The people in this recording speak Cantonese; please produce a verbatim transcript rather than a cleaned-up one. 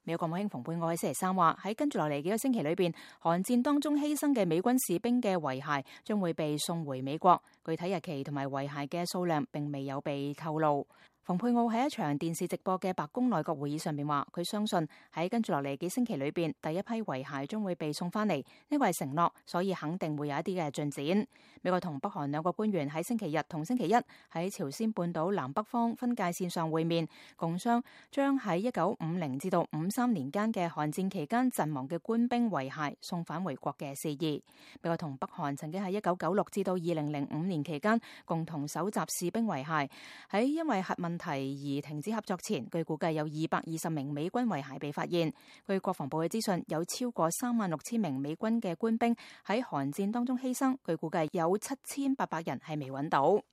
美國國務卿蓬佩奧喺星期三話，喺跟住落嚟幾個星期裏邊，韓戰當中犧牲嘅美軍士兵嘅遺骸將會被送回美國，具體日期同埋遺骸嘅數量並未有被透露。蓬佩奧喺一場電視直播嘅白宮內閣會議上面話，佢相信喺跟住落嚟幾星期裏邊，第一批遺骸將會被送翻嚟，呢個係承諾，所以肯定會有一啲嘅進展。美國同北韓兩個官員喺星期日同星期一喺朝鮮半島南北方分界線上會面，共商將喺一九五零至到五三年間嘅韓戰期間陣亡嘅官兵遺骸送返回國嘅事宜。美國同北韓曾經喺一九九六至到二零零五年期間共同搜集士兵遺骸，喺因為核問題而停止合作前，據估計有二百二十名美軍遺骸被發現。據國防部嘅資訊，有超過三萬六千名美軍嘅官兵喺韓戰當中犧牲，據估計有七千八百人係未揾到。